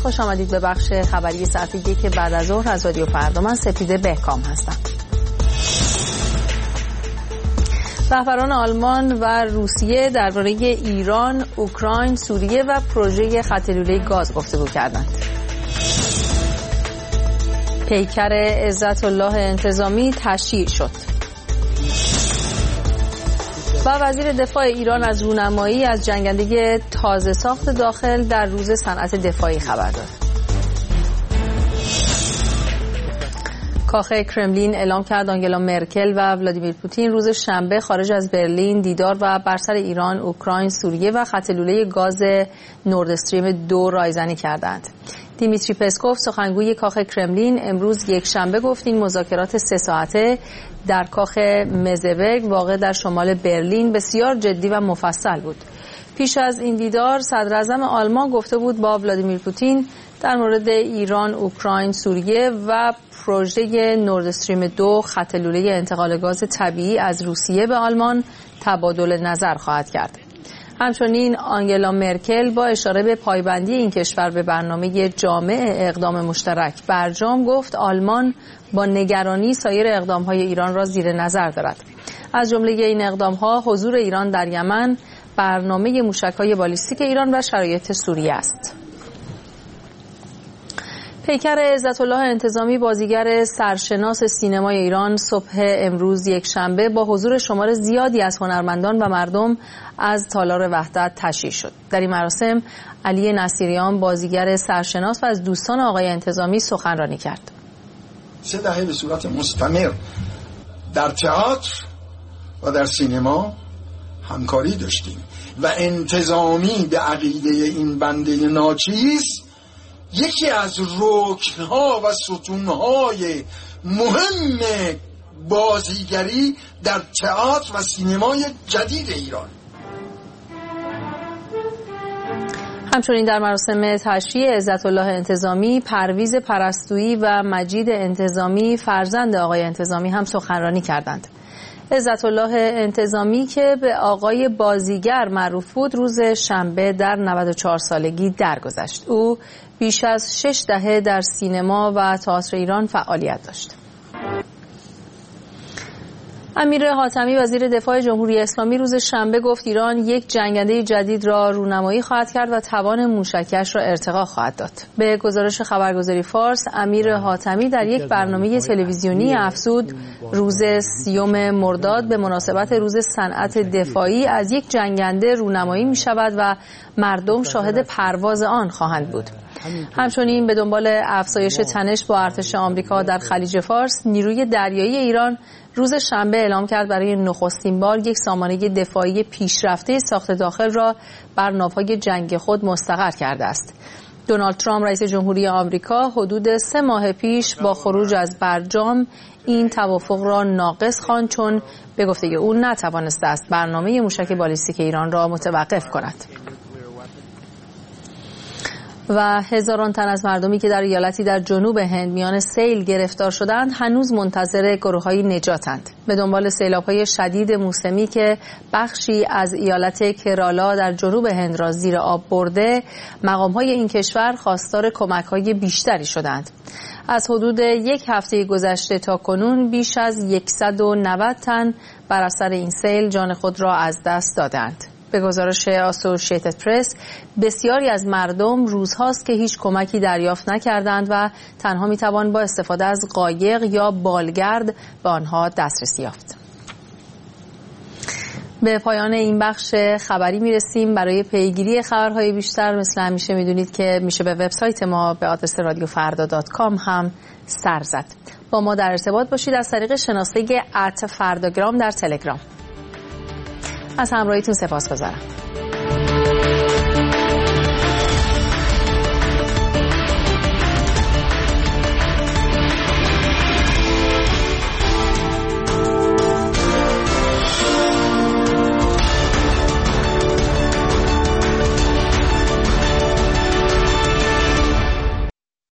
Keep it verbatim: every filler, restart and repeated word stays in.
خوش آمدید به بخش خبری ساعت یک بعد از ظهر از رادیو فردا. من سپیده بهکام هستم. رهبران آلمان و روسیه درباره ایران، اوکراین، سوریه و پروژه خط لوله گاز گفتگو کردند. پیکر عزت الله انتظامی تشییع شد. و وزیر دفاع ایران از رونمایی از جنگندگی تازه ساخت داخل در روز صنعت دفاعی خبر داد. کاخ کرملین اعلام کرد آنگلا مرکل و ولادیمیر پوتین روز شنبه خارج از برلین دیدار و بر سر ایران، اوکراین، سوریه و خط لوله گاز نورد استریم دو رایزنی کردند. دیمیتری پسکوف سخنگوی کاخ کرملین امروز یک شنبه گفت این مذاکرات سه ساعته در کاخ مزبرگ واقع در شمال برلین بسیار جدی و مفصل بود. پیش از این دیدار صدر اعظم آلمان گفته بود با ولادیمیر پوتین در مورد ایران، اوکراین، سوریه و پروژه نورد استریم دو خط لوله انتقال گاز طبیعی از روسیه به آلمان تبادل نظر خواهد کرد. همچنین آنگلا مرکل با اشاره به پایبندی این کشور به برنامه جامع اقدام مشترک برجام گفت آلمان با نگرانی سایر اقدام‌های ایران را زیر نظر دارد. از جمله این اقدام‌ها حضور ایران در یمن، برنامه موشک‌های بالیستیک ایران و شرایط سوریه است. پیکر عزت الله انتظامی بازیگر سرشناس سینمای ایران صبح امروز یک شنبه با حضور شمار زیادی از هنرمندان و مردم از تالار وحدت تشییع شد. در این مراسم علی نصیریان بازیگر سرشناس و از دوستان آقای انتظامی سخنرانی کرد. سه دهه به صورت مستمر در تئاتر و در سینما همکاری داشتیم و انتظامی به عقیده این بنده ناچیز یکی از رکن‌ها و ستون‌های مهم بازیگری در تئاتر و سینمای جدید ایران. همچنین در مراسم تشییع عزت الله انتظامی، پرویز پرستویی و مجید انتظامی فرزند آقای انتظامی هم سخنرانی کردند. عزت الله انتظامی که به آقای بازیگر معروف بود روز شنبه در نود و چهار سالگی درگذشت. او بیش از شش دهه در سینما و تئاتر ایران فعالیت داشت. امیر حاتمی وزیر دفاع جمهوری اسلامی روز شنبه گفت ایران یک جنگنده جدید را رونمایی خواهد کرد و توان موشکش را ارتقا خواهد داد. به گزارش خبرگزاری فارس، امیر حاتمی در یک برنامه تلویزیونی افزود روز سیوم مرداد به مناسبت روز صنعت دفاعی از یک جنگنده رونمایی می شود و مردم شاهد پرواز آن خواهند بود. همچنین به دنبال افزایش تنش با ارتش آمریکا در خلیج فارس، نیروی دریایی ایران روز شنبه اعلام کرد برای نخستین بار یک سامانه دفاعی پیشرفته ساخت داخل را بر ناوهای جنگ خود مستقر کرده است. دونالد ترامپ رئیس جمهوری آمریکا حدود سه ماه پیش با خروج از برجام این توافق را ناقص خواند چون به گفته او نتوانسته است برنامه موشک بالیستیک ایران را متوقف کند. و هزاران تن از مردمی که در ایالتی در جنوب هند میان سیل گرفتار شدند هنوز منتظر گروه‌های نجاتند. به دنبال سیلاب‌های شدید موسمی که بخشی از ایالت کرالا در جنوب هند را زیر آب برده، مقام‌های این کشور خواستار کمک‌های بیشتری شدند. از حدود یک هفته گذشته تا کنون بیش از صد و نود تن بر اثر این سیل جان خود را از دست دادند. به گزارش اسوسییتد پرس، بسیاری از مردم روزهاست که هیچ کمکی دریافت نکردند و تنها میتوان با استفاده از قایق یا بالگرد به آنها دسترسی یافت. به پایان این بخش خبری میرسیم. برای پیگیری خبرهای بیشتر مثل همیشه میدونید که میشه به وبسایت ما به آدرس رادیو فردا دات کام هم سر زد. با ما در ارتباط باشید از طریق شناسه ات فرداگرام در تلگرام. از همراهیتون سپاسگزارم.